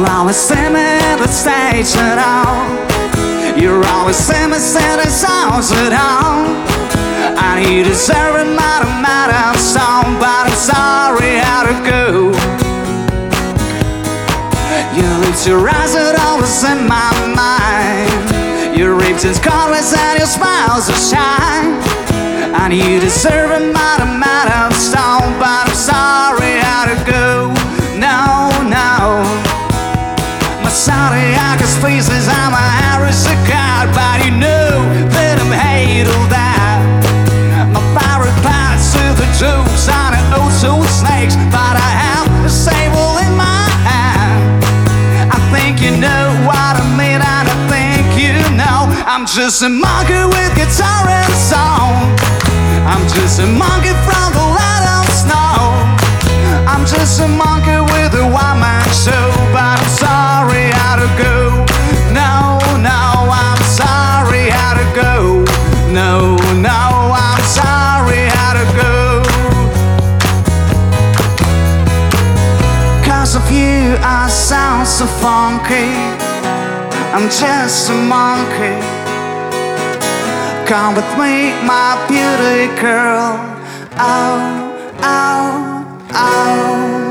always see me at the stage at all. You always see me singing songs at home. And you deserve it, madam song, but I'm sorry how to go. You lift your eyes and always in my mind. Your ribs and colors and your smiles are shine. And you deserve it, madam song, but I'm sorry how to go. No, no. My Santiago's faces, I'm a Harris card, but you know that I'm hate all that. My favorite parts are the jokes on the old snakes, but I have a sable in my hand. I think you know what I mean, and I think you know I'm just a monkey with guitar and song. I'm just a monkey from the land of snow. I'm just a monkey with a one-man show, but I'm sorry how to go. No, no, I'm sorry how to go. No, no, I'm sorry how to go. 'Cause of you I sound so funky. I'm just a monkey. Come with me, my beauty girl. Oh, oh, oh.